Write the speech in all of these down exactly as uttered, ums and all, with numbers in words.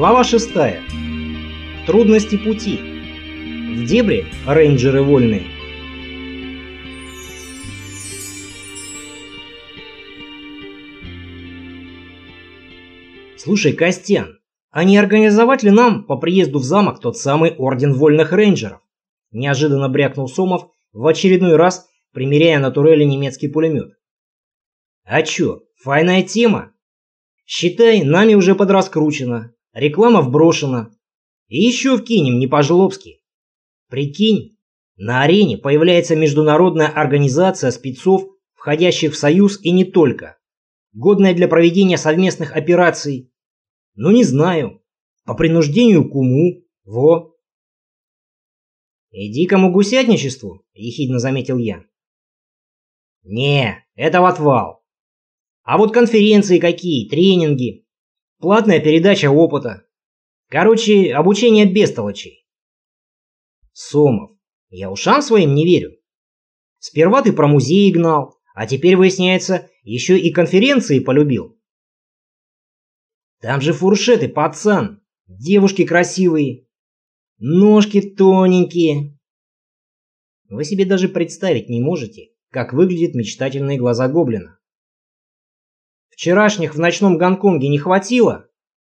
Глава шестая. Трудности пути. В дебри рейнджеры вольные. Слушай, Костян, а не организовать ли нам по приезду в замок тот самый орден вольных рейнджеров? Неожиданно брякнул Сомов, в очередной раз примеряя на турели немецкий пулемет. А чё, файная тема? Считай, нами уже подраскручено, реклама вброшена. И еще вкинем не по-жлобски. Прикинь, на арене появляется международная организация спецов, входящих в союз и не только, годная для проведения совместных операций. Ну не знаю, по принуждению к уму, во. И дикому гусятничеству, ехидно заметил я. Не, это в отвал. А вот конференции какие, тренинги, платная передача опыта. Короче, обучение бестолочей. Сомов, я ушам своим не верю. Сперва ты про музеи гнал, а теперь, выясняется, еще и конференции полюбил. Там же фуршеты, пацан, девушки красивые, ножки тоненькие. Вы себе даже представить не можете, как выглядят мечтательные глаза гоблина. Вчерашних в ночном Гонконге не хватило?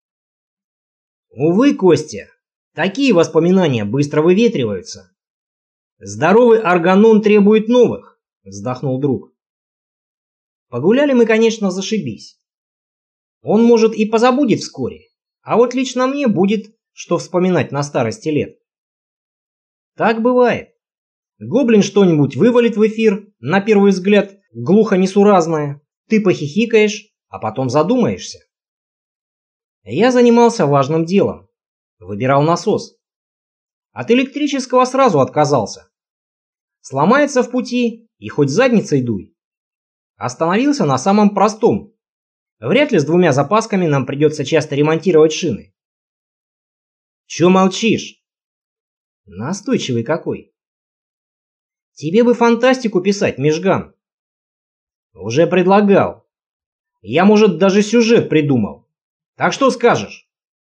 Увы, Костя, такие воспоминания быстро выветриваются. Здоровый органон требует новых, вздохнул друг. Погуляли мы, конечно, зашибись. Он, может, и позабудет вскоре, а вот лично мне будет, что вспоминать на старости лет. Так бывает. Гоблин что-нибудь вывалит в эфир, на первый взгляд, глухо несуразное, ты похихикаешь, а потом задумаешься. Я занимался важным делом. Выбирал насос. От электрического сразу отказался. Сломается в пути, и хоть задницей дуй. Остановился на самом простом. Вряд ли с двумя запасками нам придется часто ремонтировать шины. Чё молчишь? Настойчивый какой. Тебе бы фантастику писать, Межган. Уже предлагал. Я, может, даже сюжет придумал. Так что скажешь?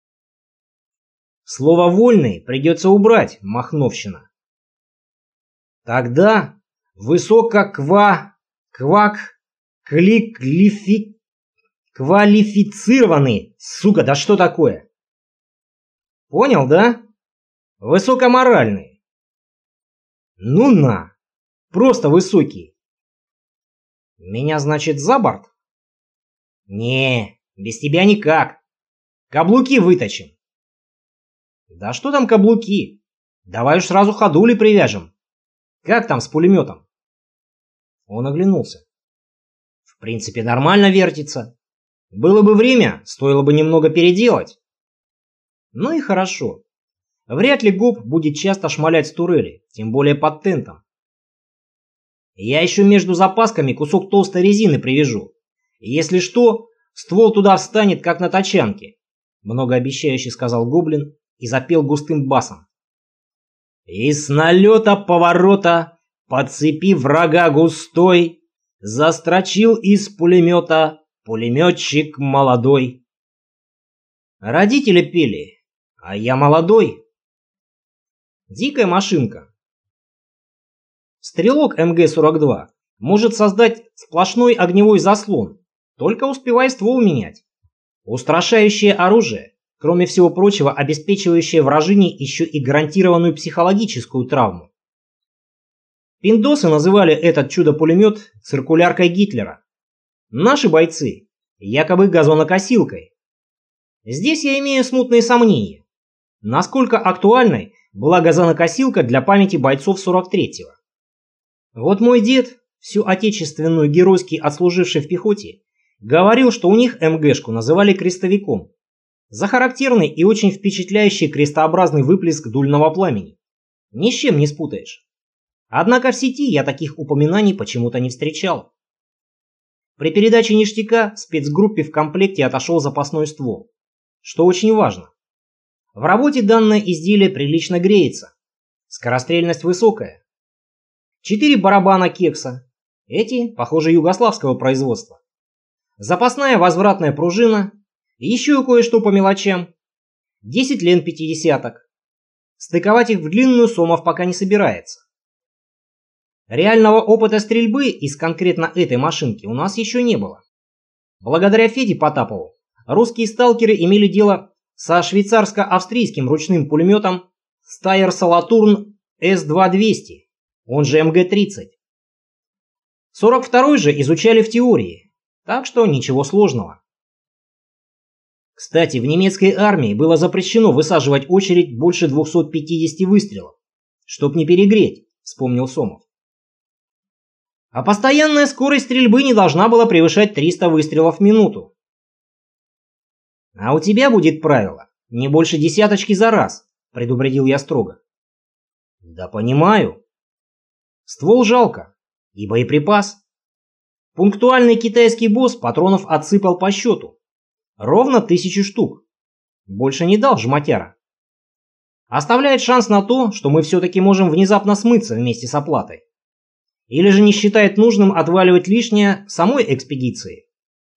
Слово «вольный» придется убрать, махновщина. Тогда высококва... квак... клик... лифи... квалифицированный... Сука, да что такое? Понял, да? Высокоморальный. Ну на. Просто высокий. Меня, значит, за борт? Не, без тебя никак. Каблуки выточим. Да что там каблуки? Давай уж сразу ходули привяжем. Как там с пулеметом? Он оглянулся. В принципе, нормально вертится. Было бы время, стоило бы немного переделать. Ну и хорошо. Вряд ли Гоб будет часто шмалять с турели, тем более под тентом. Я еще между запасками кусок толстой резины привяжу. И если что, ствол туда встанет, как на тачанке, многообещающе сказал гоблин и запел густым басом. И с налета поворота по цепи врага густой застрочил из пулемета пулеметчик молодой. Родители пели, а я молодой. Дикая машинка. Стрелок эм гэ сорок два может создать сплошной огневой заслон, только успевай ствол менять. Устрашающее оружие, кроме всего прочего, обеспечивающее вражине еще и гарантированную психологическую травму. Пиндосы называли этот чудо-пулемет циркуляркой Гитлера. Наши бойцы якобы газонокосилкой. Здесь я имею смутные сомнения, насколько актуальной была газонокосилка для памяти бойцов сорок третьего. Вот мой дед, всю отечественную геройски отслуживший в пехоте, говорил, что у них эм гэшку называли крестовиком за характерный и очень впечатляющий крестообразный выплеск дульного пламени. Ни с чем не спутаешь. Однако в сети я таких упоминаний почему-то не встречал. При передаче ништяка спецгруппе в комплекте отошел запасной ствол, что очень важно. В работе данное изделие прилично греется, скорострельность высокая. Четыре барабана кекса, эти, похоже, югославского производства. Запасная возвратная пружина, еще кое-что по мелочам. десять лент пятидесяток. Стыковать их в длинную Сомов пока не собирается. Реального опыта стрельбы из конкретно этой машинки у нас еще не было. Благодаря Феде Потапову русские сталкеры имели дело со швейцарско-австрийским ручным пулеметом Steyr Solothurn эс два двести, он же эм гэ тридцать. сорок второй же изучали в теории, так что ничего сложного. Кстати, в немецкой армии было запрещено высаживать очередь больше двухсот пятидесяти выстрелов, чтоб не перегреть, вспомнил Сомов. А постоянная скорость стрельбы не должна была превышать триста выстрелов в минуту. А у тебя будет правило не больше десяточки за раз, предупредил я строго. Да понимаю. Ствол жалко, и боеприпас. Пунктуальный китайский босс патронов отсыпал по счету. Ровно тысячу штук. Больше не дал жмотяра. Оставляет шанс на то, что мы все-таки можем внезапно смыться вместе с оплатой. Или же не считает нужным отваливать лишнее самой экспедиции.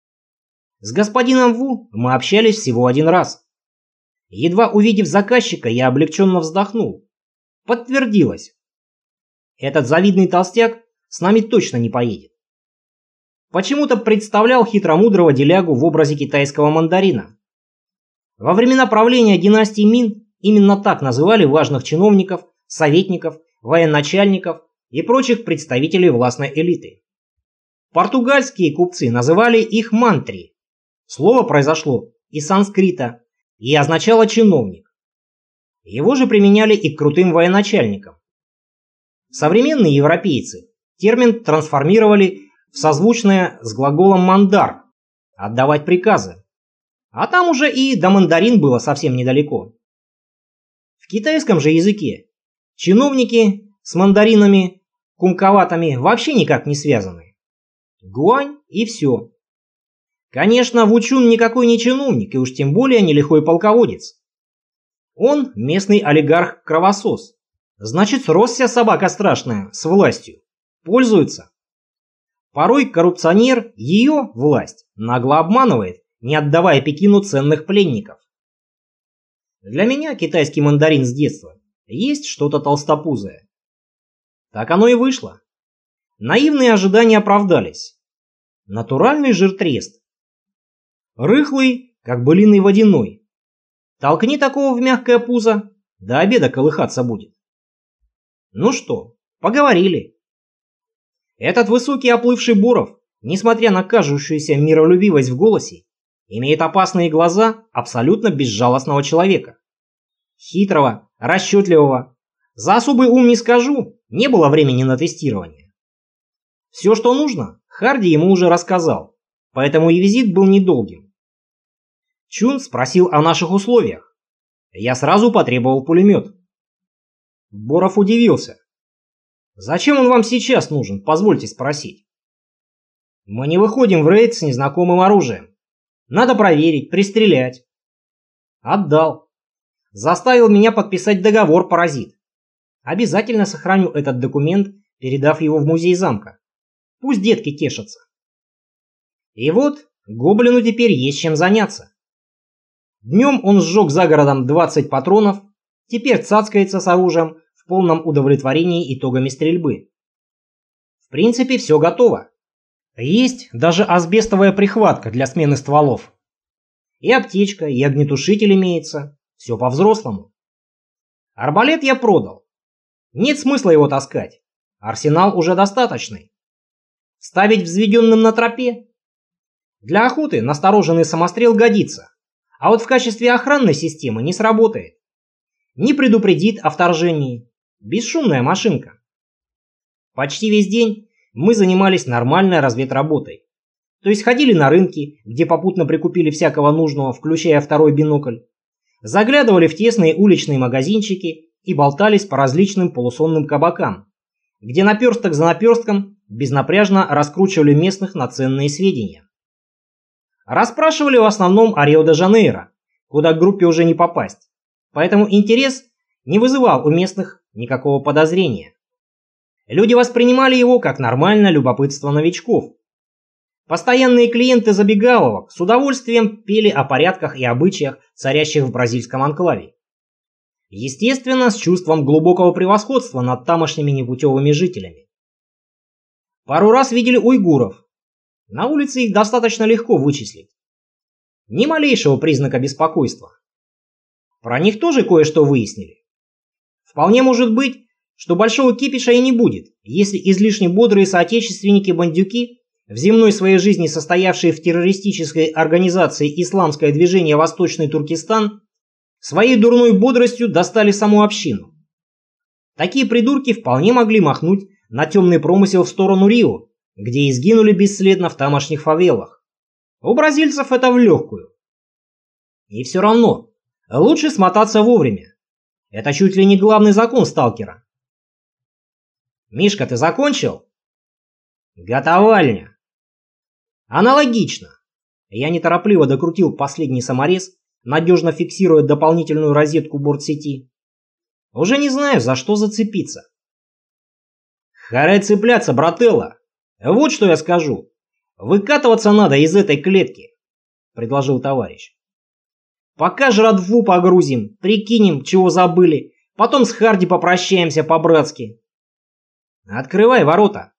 С господином Ву мы общались всего один раз. Едва увидев заказчика, я облегченно вздохнул. Подтвердилось. Этот завидный толстяк с нами точно не поедет. Почему-то представлял хитромудрого делягу в образе китайского мандарина. Во времена правления династии Мин именно так называли важных чиновников, советников, военачальников и прочих представителей властной элиты. Португальские купцы называли их мантри. Слово произошло из санскрита и означало чиновник. Его же применяли и к крутым военачальникам. Современные европейцы термин трансформировали в созвучное с глаголом мандар – отдавать приказы. А там уже и до мандарин было совсем недалеко. В китайском же языке чиновники с мандаринами кумковатыми вообще никак не связаны. Гуань и все. Конечно, Вучун никакой не чиновник, и уж тем более не лихой полководец. Он местный олигарх-кровосос. Значит, сросся собака страшная с властью. Пользуется. Порой коррупционер ее, власть, нагло обманывает, не отдавая Пекину ценных пленников. Для меня китайский мандарин с детства есть что-то толстопузое. Так оно и вышло. Наивные ожидания оправдались. Натуральный жиртрест. Рыхлый, как былиный водяной. Толкни такого в мягкое пузо, до обеда колыхаться будет. Ну что, поговорили. Этот высокий оплывший Боров, несмотря на кажущуюся миролюбивость в голосе, имеет опасные глаза абсолютно безжалостного человека. Хитрого, расчетливого. За особый ум не скажу, не было времени на тестирование. Все, что нужно, Харди ему уже рассказал, поэтому и визит был недолгим. Чун спросил о наших условиях. Я сразу потребовал пулемет. Боров удивился. «Зачем он вам сейчас нужен, позвольте спросить?» «Мы не выходим в рейд с незнакомым оружием. Надо проверить, пристрелять». Отдал. Заставил меня подписать договор, паразит. Обязательно сохраню этот документ, передав его в музей замка. Пусть детки тешатся. И вот гоблину теперь есть чем заняться. Днем он сжег за городом двадцать патронов, теперь цацкается с оружием в полном удовлетворении итогами стрельбы. В принципе, все готово. Есть даже асбестовая прихватка для смены стволов. И аптечка, и огнетушитель имеется. Все по-взрослому. Арбалет я продал. Нет смысла его таскать. Арсенал уже достаточный. Ставить взведенным на тропе? Для охоты настороженный самострел годится. А вот в качестве охранной системы не сработает. Не предупредит о вторжении. Бесшумная машинка. Почти весь день мы занимались нормальной разведработой. То есть ходили на рынки, где попутно прикупили всякого нужного, включая второй бинокль. Заглядывали в тесные уличные магазинчики и болтались по различным полусонным кабакам, где наперсток за наперстком безнапряжно раскручивали местных на ценные сведения. Расспрашивали в основном о Рио-де-Жанейро, куда к группе уже не попасть, поэтому интерес не вызывал у местных никакого подозрения. Люди воспринимали его как нормальное любопытство новичков. Постоянные клиенты забегаловок с удовольствием пели о порядках и обычаях, царящих в бразильском анклаве. Естественно, с чувством глубокого превосходства над тамошними непутевыми жителями. Пару раз видели уйгуров. На улице их достаточно легко вычислить. Ни малейшего признака беспокойства. Про них тоже кое-что выяснили. Вполне может быть, что большого кипиша и не будет, если излишне бодрые соотечественники-бандюки, в земной своей жизни состоявшие в террористической организации «Исламское движение Восточный Туркестан», своей дурной бодростью достали саму общину. Такие придурки вполне могли махнуть на темный промысел в сторону Рио, где и сгинули бесследно в тамошних фавелах. У бразильцев это в легкую. И все равно, лучше смотаться вовремя. Это чуть ли не главный закон сталкера. «Мишка, ты закончил?» «Готовальня». Аналогично. Я неторопливо докрутил последний саморез, надежно фиксируя дополнительную розетку бортсети. Уже не знаю, за что зацепиться. Харе цепляться, брателло. Вот что я скажу. Выкатываться надо из этой клетки, предложил товарищ. Пока жратву погрузим, прикинем, чего забыли, потом с Харди попрощаемся по-братски. Открывай ворота.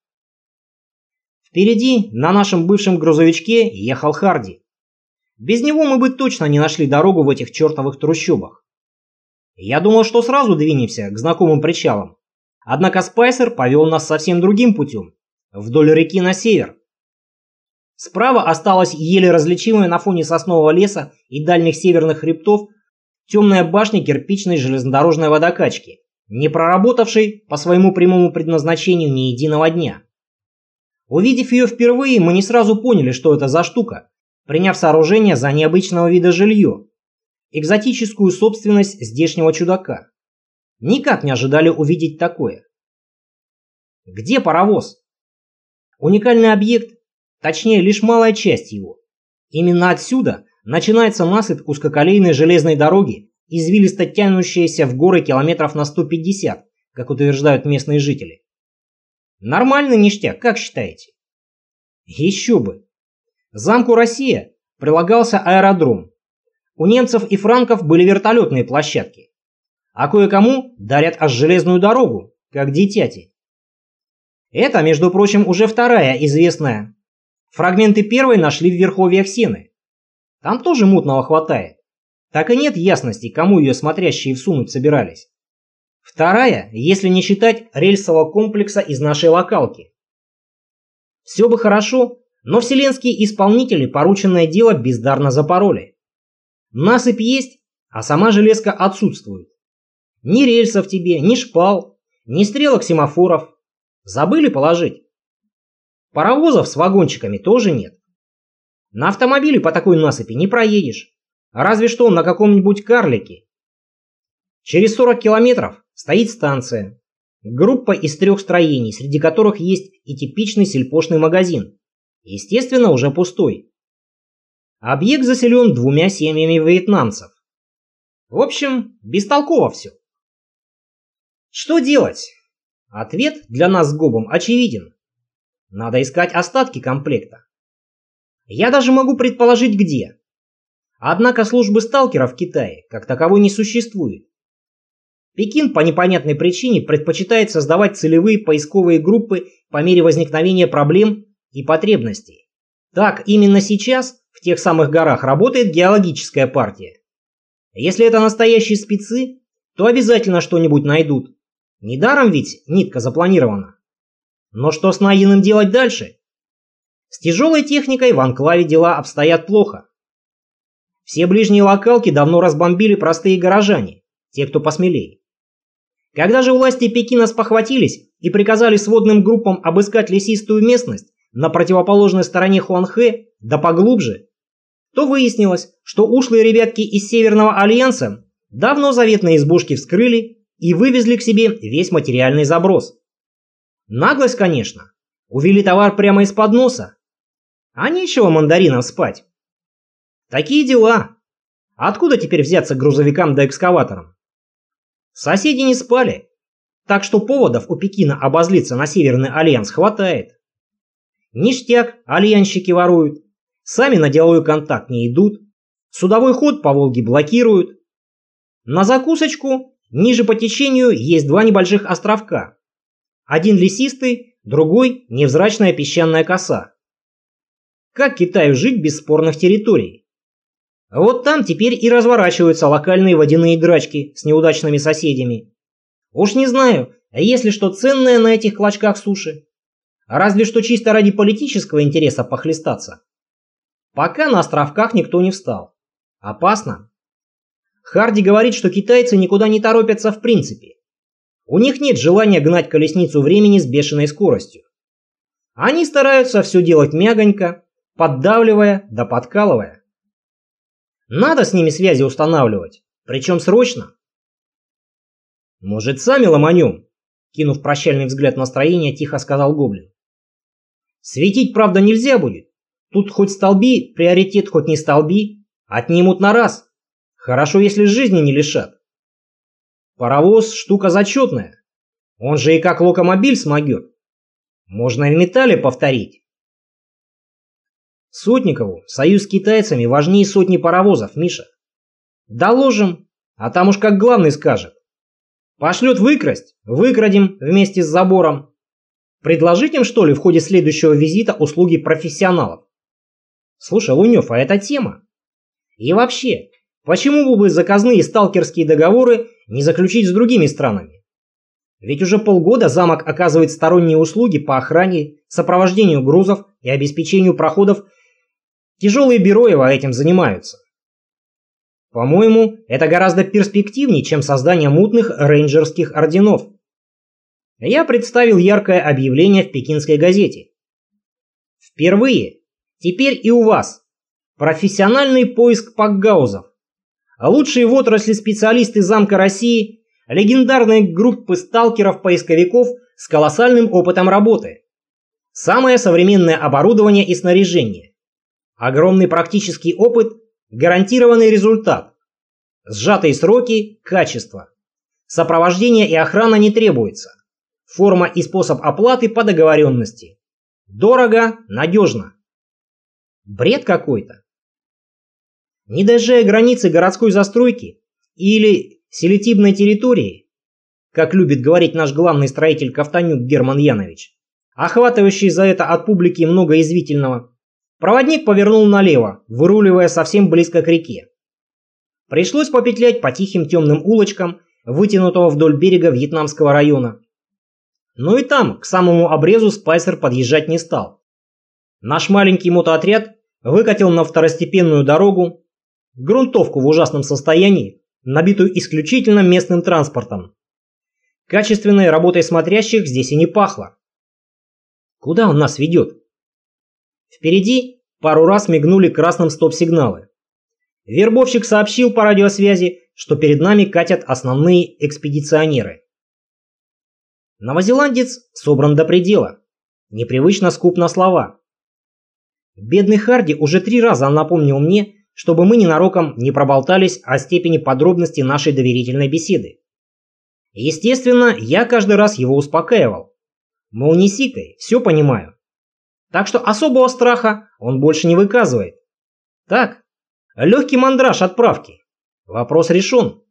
Впереди, на нашем бывшем грузовичке, ехал Харди. Без него мы бы точно не нашли дорогу в этих чертовых трущобах. Я думал, что сразу двинемся к знакомым причалам. Однако Спайсер повел нас совсем другим путем, вдоль реки на север. Справа осталась еле различимая на фоне соснового леса и дальних северных хребтов темная башня кирпичной железнодорожной водокачки, не проработавшей по своему прямому предназначению ни единого дня. Увидев ее впервые, мы не сразу поняли, что это за штука, приняв сооружение за необычного вида жилье, экзотическую собственность здешнего чудака. Никак не ожидали увидеть такое. Где паровоз? Уникальный объект, точнее лишь малая часть его. Именно отсюда начинается насыпь узкоколейной железной дороги, извилисто тянущаяся в горы километров на сто пятьдесят, как утверждают местные жители. Нормальный ништяк, как считаете? Еще бы. Замку Россия прилагался аэродром. У немцев и франков были вертолетные площадки. А кое-кому дарят аж железную дорогу, как дитяти. Это, между прочим, уже вторая известная. Фрагменты первой нашли в верховьях Сены. Там тоже мутного хватает. Так и нет ясности, кому ее смотрящие всунуть собирались. Вторая, если не считать рельсового комплекса из нашей локалки. Все бы хорошо, но вселенские исполнители порученное дело бездарно запороли. Насыпь есть, а сама железка отсутствует. Ни рельсов тебе, ни шпал, ни стрелок семафоров. Забыли положить? Паровозов с вагончиками тоже нет. На автомобиле по такой насыпи не проедешь, разве что на каком-нибудь карлике. Через сорок километров стоит станция. Группа из трех строений, среди которых есть и типичный сельпошный магазин. Естественно, уже пустой. Объект заселен двумя семьями вьетнамцев. В общем, бестолково все. Что делать? Ответ для нас с Гобом очевиден. Надо искать остатки комплекта. Я даже могу предположить, где. Однако службы сталкеров в Китае как таковой не существует. Пекин по непонятной причине предпочитает создавать целевые поисковые группы по мере возникновения проблем и потребностей. Так, именно сейчас в тех самых горах работает геологическая партия. Если это настоящие спецы, то обязательно что-нибудь найдут. Недаром ведь нитка запланирована. Но что с найденным делать дальше? С тяжелой техникой в анклаве дела обстоят плохо. Все ближние локалки давно разбомбили простые горожане, те, кто посмелее. Когда же власти Пекина спохватились и приказали сводным группам обыскать лесистую местность на противоположной стороне Хуанхэ, да поглубже, то выяснилось, что ушлые ребятки из Северного Альянса давно заветные избушки вскрыли и вывезли к себе весь материальный заброс. Наглость, конечно. Увели товар прямо из-под носа. А нечего мандаринам спать. Такие дела. Откуда теперь взяться грузовикам да экскаваторам? Соседи не спали. Так что поводов у Пекина обозлиться на Северный Альянс хватает. Ништяк, альянщики воруют. Сами на деловой контакт не идут. Судовой ход по Волге блокируют. На закусочку ниже по течению есть два небольших островка. Один лесистый, другой невзрачная песчаная коса. Как Китаю жить без спорных территорий? Вот там теперь и разворачиваются локальные водяные драчки с неудачными соседями. Уж не знаю, есть ли что ценное на этих клочках суши. Разве что чисто ради политического интереса похлестаться. Пока на островках никто не встал. Опасно. Харди говорит, что китайцы никуда не торопятся в принципе. У них нет желания гнать колесницу времени с бешеной скоростью. Они стараются все делать мягонько, поддавливая да подкалывая. Надо с ними связи устанавливать, причем срочно. Может, сами ломанем? Кинув прощальный взгляд на строение, тихо сказал гоблин. Светить, правда, нельзя будет. Тут хоть столби, приоритет хоть не столби, отнимут на раз. Хорошо, если жизни не лишат. Паровоз штука зачетная. Он же и как локомобиль смогет. Можно и в металле повторить. Сотникову союз с китайцами важнее сотни паровозов, Миша. Доложим, а там уж как главный скажет. Пошлет выкрасть, выкрадем вместе с забором. Предложить им, что ли, в ходе следующего визита услуги профессионалов? Слушай, Лунёв, а это тема. И вообще, почему бы заказные сталкерские договоры не заключить с другими странами? Ведь уже полгода замок оказывает сторонние услуги по охране, сопровождению грузов и обеспечению проходов. Тяжелые бюро его этим занимаются. По-моему, это гораздо перспективнее, чем создание мутных рейнджерских орденов. Я представил яркое объявление в пекинской газете. Впервые, теперь и у вас, профессиональный поиск пакгаузов. Лучшие в отрасли специалисты Замка России, легендарные группы сталкеров-поисковиков с колоссальным опытом работы. Самое современное оборудование и снаряжение. Огромный практический опыт, гарантированный результат. Сжатые сроки, качество. Сопровождение и охрана не требуется. Форма и способ оплаты по договоренности. Дорого, надежно. Бред какой-то. Не доезжая границы городской застройки или селективной территории, как любит говорить наш главный строитель Ковтонюк Герман Янович, охватывающий за это от публики много извительного, проводник повернул налево, выруливая совсем близко к реке. Пришлось попетлять по тихим темным улочкам, вытянутого вдоль берега Вьетнамского района. Но и там, к самому обрезу, Спайсер подъезжать не стал. Наш маленький мотоотряд выкатил на второстепенную дорогу, грунтовку в ужасном состоянии, набитую исключительно местным транспортом. Качественной работой смотрящих здесь и не пахло. Куда он нас ведет? Впереди пару раз мигнули красным стоп-сигналы. Вербовщик сообщил по радиосвязи, что перед нами катят основные экспедиционеры. Новозеландец собран до предела, непривычно скуп на слова. Бедный Харди уже три раза напомнил мне, чтобы мы ненароком не проболтались о степени подробности нашей доверительной беседы. Естественно, я каждый раз его успокаивал. Мол, не сикай, все понимаю. Так что особого страха он больше не выказывает. Так, легкий мандраж отправки. Вопрос решен.